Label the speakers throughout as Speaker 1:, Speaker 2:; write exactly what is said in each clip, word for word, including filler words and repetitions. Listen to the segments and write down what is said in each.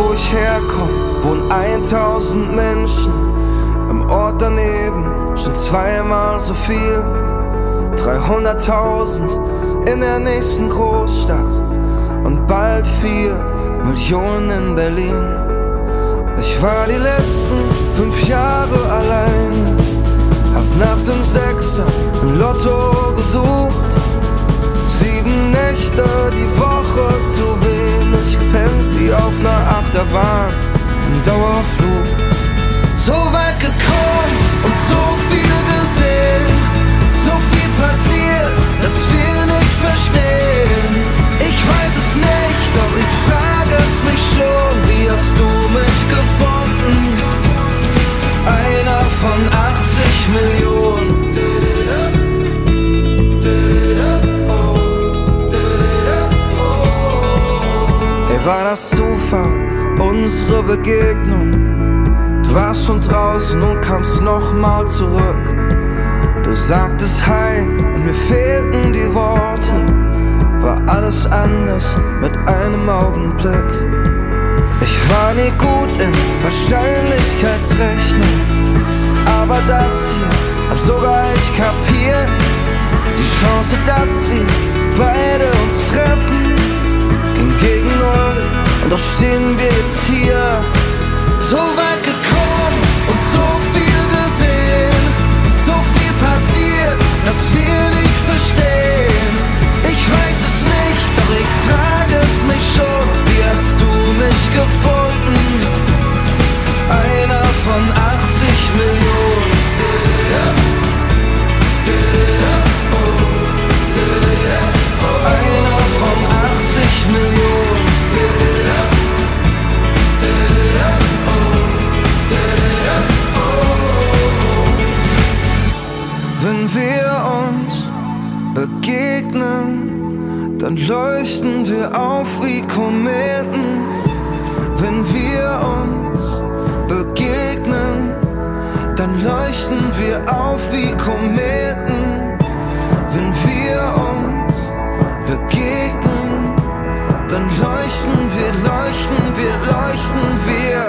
Speaker 1: wo ich herkomme, wohnen eintausend Menschen. Im Ort daneben schon zweimal so viel. dreihunderttausend in der nächsten Großstadt und bald vier Millionen in Berlin. Ich war die letzten fünf Jahre alleine, hab nach dem Sechser im Lotto gesucht. Sieben Nächte die Woche zu wenig gepennt, wie auf ner Achterbahn im Dauerflug. So weit gekommen und so viel gesehen, so viel passiert, dass wir nicht verstehen. Ich weiß es nicht, doch ich frage es mich schon, wie hast du mich gefunden? Einer von achtzig Millionen. Ey, war das Zufall, unsere Begegnung? Du warst schon draußen und kamst nochmal zurück. Du sagtest Hi und mir fehlten die Worte. War alles anders mit einem Augenblick. Ich war nie gut in Wahrscheinlichkeitsrechnung, aber das hier hab sogar ich kapiert. Die Chance, dass wir beide uns treffen, ging gegen null und doch stehen wir jetzt hier. So weit gekommen und so viel gesehen, so viel passiert, dass wir nicht verstehen. Ich weiß es nicht, doch ich frage es mich schon, wie hast du mich gefunden? Einer von achtzig Millionen. Einer von achtzig Millionen. Wenn wir uns begegnen, dann leuchten wir auf wie Kometen. Wenn wir uns begegnen, dann leuchten wir auf wie Kometen. Wenn wir uns begegnen, dann leuchten wir, leuchten wir, leuchten wir.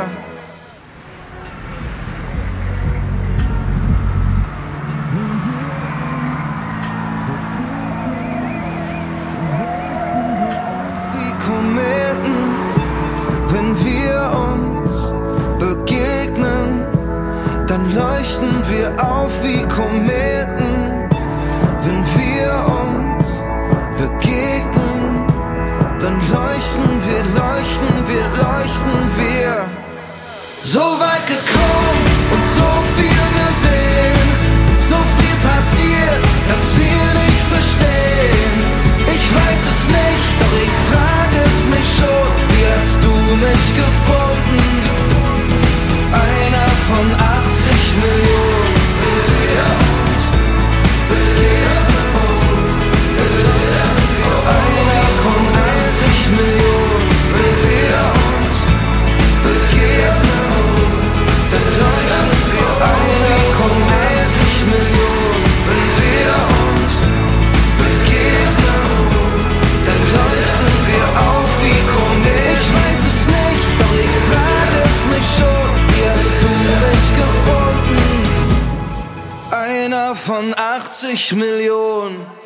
Speaker 1: Kometen, wenn wir uns begegnen, dann leuchten wir auf wie Kometen. Wenn wir uns begegnen, dann leuchten wir, leuchten wir, leuchten wir. So weit gekommen und so viel gesehen, so viel passiert, dass wir nicht verstehen. Ich weiß es nicht, doch ich frage es mich schon, wie hast du mich gefunden? Einer von achtzig Millionen. Einer von achtzig Millionen. Wenn wir uns begegnen, dann leuchten wir. Einer von achtzig Millionen. Wenn wir uns begegnen, dann leuchten wir auf wie Kometen. Ich weiß es nicht, doch ich frage es mich schon, wie hast du mich gefunden? Einer von achtzig Millionen.